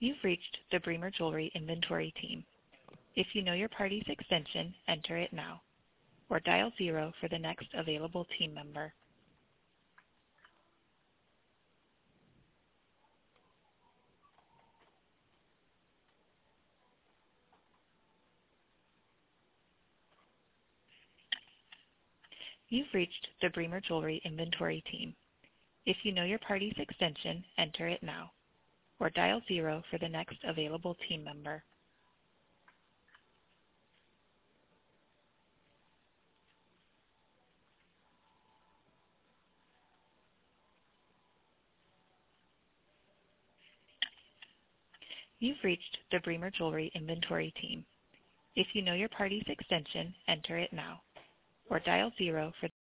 You've reached the Bremer Jewelry inventory team. If you know your party's extension, enter it now, or dial 0 for the next available team member. You've reached the Bremer Jewelry inventory team. If you know your party's extension, enter it now, or dial 0 for the next available team member. You've reached the Bremer Jewelry inventory team. If you know your party's extension, enter it now, or dial 0 for